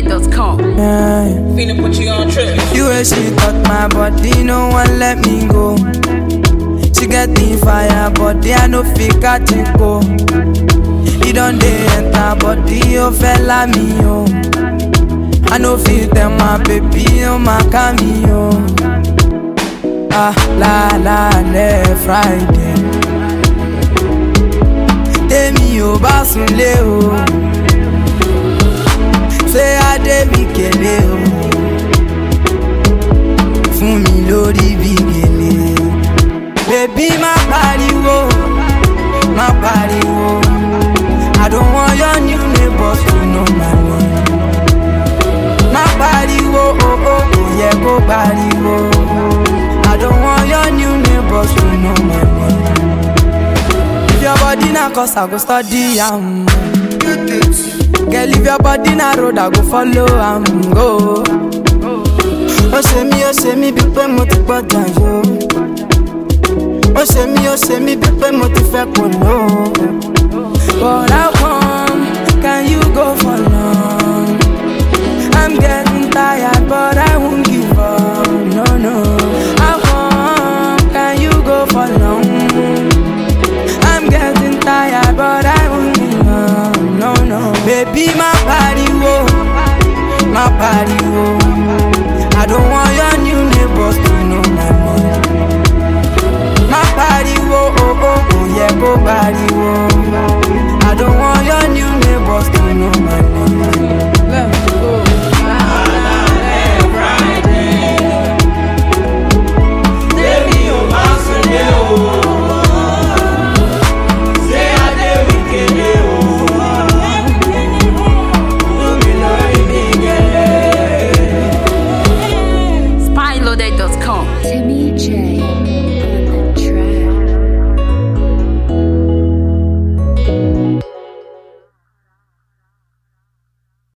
NigerDJ.com. Finna put you on trip. The way she touch my body, no one let me go. She get the fire, body I no fit catch it go. It don't dey enter body, oh fella me oh. I no fit tell my baby, oh my cameo. Ah la la le Friday. Tèmi ò bá sunlé o. Ṣé adé mi kélé o. Fún mi lórí bí gèlè. Baby má pariwo, má pariwo. I don't want your new neighbors to know my name. Má pariwo, oh oh, kò yẹ kó pariwo. I don't want your new neighbors to know my name. If your body na cause I go study am. Girl, if your body na road I go follow am go. Ó ṣe mí bí pé mo ti gbọ́dọ̀ yó. Ó ṣe mí bí pé mo ti fẹ́ kò ló. But how come can you go for long? I'm getting tired but I won't give up, no no. How come can you go for long? I'm getting tired but I won't give up, no no. Baby má pariwo, má pariwo. I don't want your new neighbors to know my name. Má pariwo, oh oh, kò yẹ kó pariwo. I don't want your new neighbors to know my name.